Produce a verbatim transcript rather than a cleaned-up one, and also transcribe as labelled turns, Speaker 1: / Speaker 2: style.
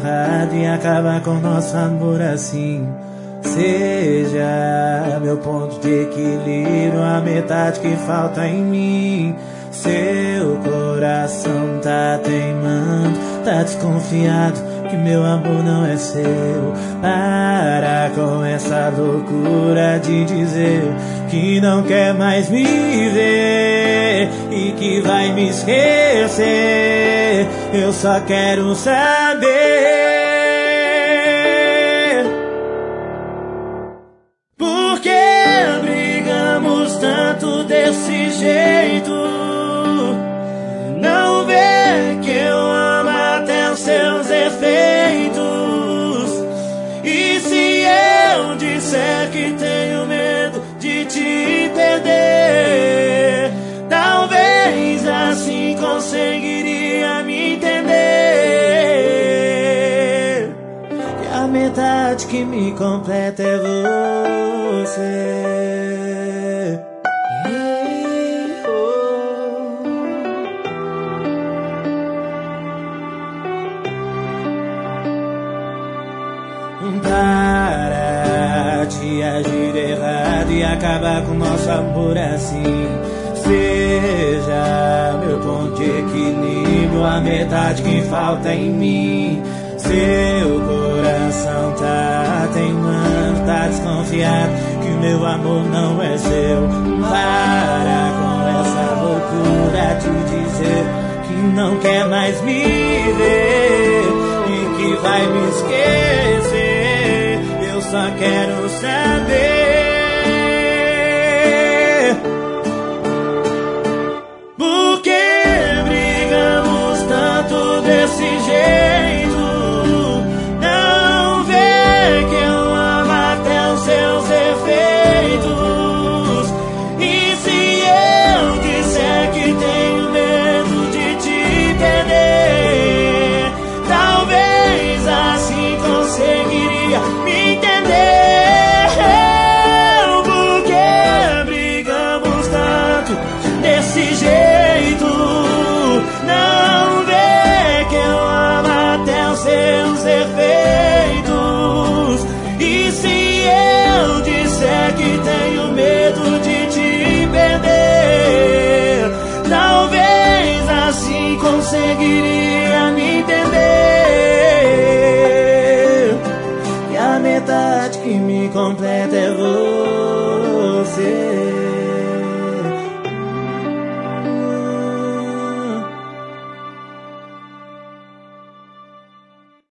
Speaker 1: errado e acabar com nosso amor assim. Seja meu ponto de equilíbrio, a metade que falta em mim. Seu coração tá teimando, tá desconfiado que meu amor não é seu. Para com essa loucura de dizer que não quer mais me ver e que vai me esquecer. Eu só quero saber por que brigamos tanto desse jeito. Não vê que eu amo até os seus efeitos. E se eu disser que tenho medo de te perder, talvez assim conseguiria me entender. Que a metade que me completa é você. Para de agir errado e acabar com nosso amor assim. Seja meu ponto de equilíbrio, a metade que falta em mim. Seu coração tá teimando, tá desconfiado que o meu amor não é seu. Para com essa loucura de dizer que não quer mais me ver e que vai me esquecer. Eu só quero saber por que brigamos tanto desse jeito. Não vê que eu amo até os seus efeitos. E se eu disser que tenho medo de te perder, talvez assim conseguiria me entender. Porque brigamos tanto desse jeito. Não vê que eu amo até os seus efeitos. E se eu disser que tenho medo de te perder, talvez assim conseguiria me entender. Que a metade que me completa é você.